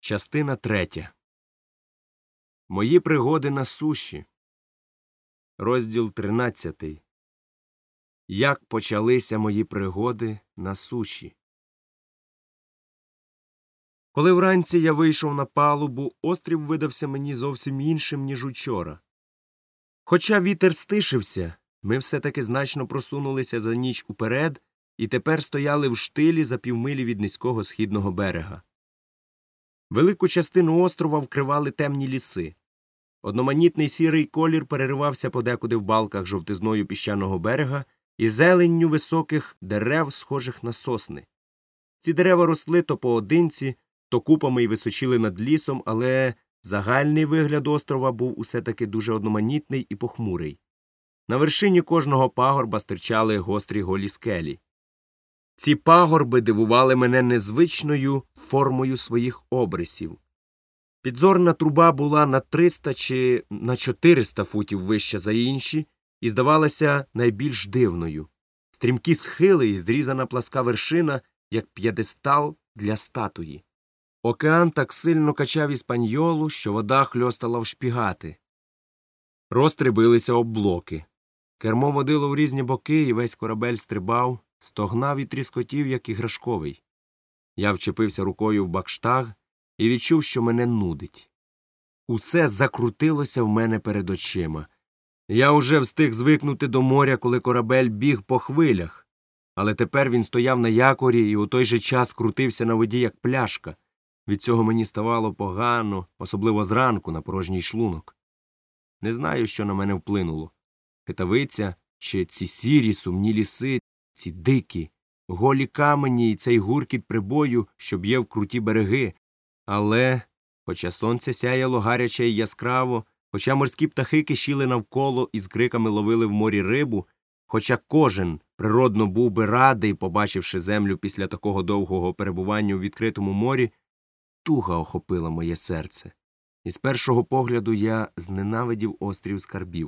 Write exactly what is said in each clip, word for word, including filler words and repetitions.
Частина третя. Мої пригоди на суші. Розділ тринадцятий. Як почалися мої пригоди на суші. Коли вранці я вийшов на палубу, острів видався мені зовсім іншим, ніж учора. Хоча вітер стишився, ми все-таки значно просунулися за ніч уперед і тепер стояли в штилі за півмилі від низького східного берега. Велику частину острова вкривали темні ліси. Одноманітний сірий колір переривався подекуди в балках жовтизною піщаного берега і зеленню високих дерев, схожих на сосни. Ці дерева росли то поодинці, то купами й височили над лісом, але загальний вигляд острова був усе-таки дуже одноманітний і похмурий. На вершині кожного пагорба стирчали гострі голі скелі. Ці пагорби дивували мене незвичною формою своїх обрисів. Підзорна труба була на триста чи на чотириста футів вища за інші і здавалася найбільш дивною. Стрімкі схили і зрізана пласка вершина, як п'єдестал для статуї. Океан так сильно качав Іспаньолу, що вода хльостала в шпігати. Ростри билися об блоки. Кермо водило в різні боки, і весь корабель стрибав, стогнав і тріскотів, як іграшковий. Я вчепився рукою в бакштаг і відчув, що мене нудить. Усе закрутилося в мене перед очима. Я уже встиг звикнути до моря, коли корабель біг по хвилях. Але тепер він стояв на якорі і у той же час крутився на воді, як пляшка. Від цього мені ставало погано, особливо зранку на порожній шлунок. Не знаю, що на мене вплинуло. Хитавиця чи ці сірі, сумні ліси, ці дикі, голі камені і цей гуркіт прибою, що б'є в круті береги. Але, хоча сонце сяяло гаряче і яскраво, хоча морські птахи кишіли навколо і з криками ловили в морі рибу, хоча кожен природно був би радий, побачивши землю після такого довгого перебування у відкритому морі, туга охопила моє серце. І з першого погляду я зненавидів острів скарбів.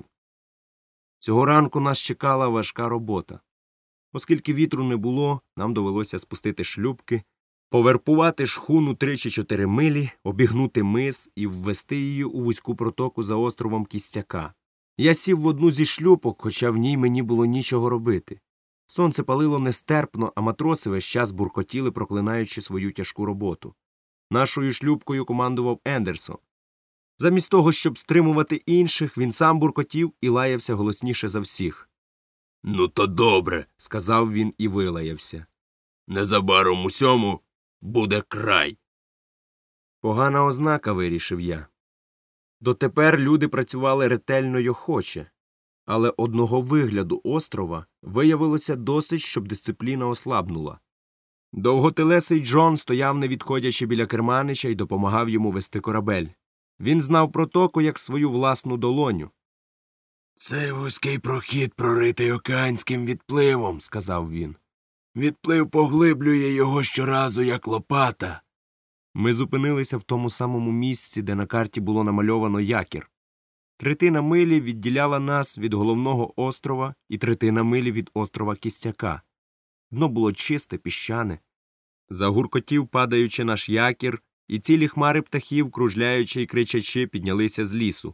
Цього ранку нас чекала важка робота. Оскільки вітру не було, нам довелося спустити шлюпки, поверпувати шхуну три чи чотири милі, обігнути мис і ввести її у вузьку протоку за островом Кістяка. Я сів в одну зі шлюпок, хоча в ній мені було нічого робити. Сонце палило нестерпно, а матроси весь час буркотіли, проклинаючи свою тяжку роботу. Нашою шлюпкою командував Ендерсон. Замість того, щоб стримувати інших, він сам буркотів і лаявся голосніше за всіх. «Ну то добре», – сказав він і вилаявся. «Незабаром усьому буде край». Погана ознака, вирішив я. Дотепер люди працювали ретельно й охоче, але одного вигляду острова виявилося досить, щоб дисципліна ослабнула. Довготелесий Джон стояв, не відходячи біля керманича, і допомагав йому вести корабель. Він знав протоку як свою власну долоню. «Цей вузький прохід проритий океанським відпливом», – сказав він. «Відплив поглиблює його щоразу, як лопата». Ми зупинилися в тому самому місці, де на карті було намальовано якір. Третина милі відділяла нас від головного острова і третина милі від острова Кістяка. Дно було чисте, піщане. Загуркотів, падаючи наш якір, і цілі хмари птахів, кружляючи й кричачи, піднялися з лісу.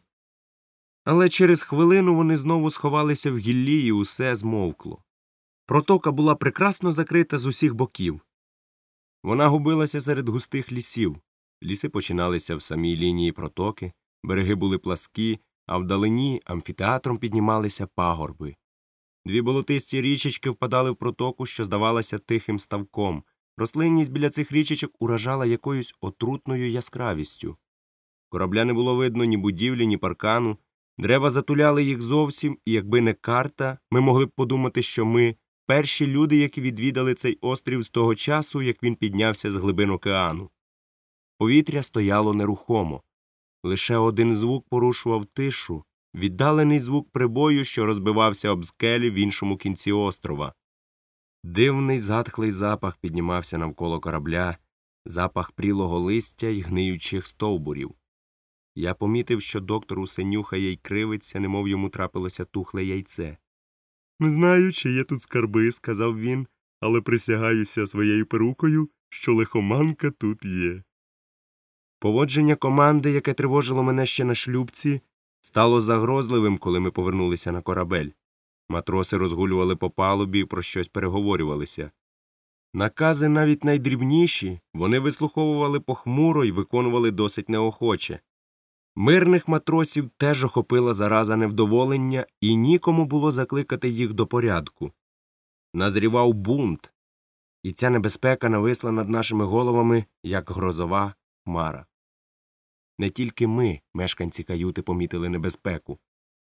Але через хвилину вони знову сховалися в гіллі, і усе змовкло. Протока була прекрасно закрита з усіх боків. Вона губилася серед густих лісів. Ліси починалися в самій лінії протоки, береги були пласкі, а вдалині амфітеатром піднімалися пагорби. Дві болотисті річечки впадали в протоку, що здавалася тихим ставком. Рослинність біля цих річечок уражала якоюсь отрутною яскравістю. Корабля не було видно ні будівлі, ні паркану. Дерева затуляли їх зовсім, і якби не карта, ми могли б подумати, що ми – перші люди, які відвідали цей острів з того часу, як він піднявся з глибин океану. Повітря стояло нерухомо. Лише один звук порушував тишу – віддалений звук прибою, що розбивався об скелі в іншому кінці острова. Дивний затхлий запах піднімався навколо корабля, запах прілого листя й гниючих стовбурів. Я помітив, що доктор усе нюхає й кривиться, немов йому трапилося тухле яйце. «Не знаю, чи є тут скарби», – сказав він, «але присягаюся своєю перукою, що лихоманка тут є». Поводження команди, яке тривожило мене ще на шлюпці, стало загрозливим, коли ми повернулися на корабель. Матроси розгулювали по палубі і про щось переговорювалися. Накази, навіть найдрібніші, вони вислуховували похмуро і виконували досить неохоче. Мирних матросів теж охопила зараза невдоволення, і нікому було закликати їх до порядку. Назрівав бунт, і ця небезпека нависла над нашими головами, як грозова хмара. Не тільки ми, мешканці каюти, помітили небезпеку.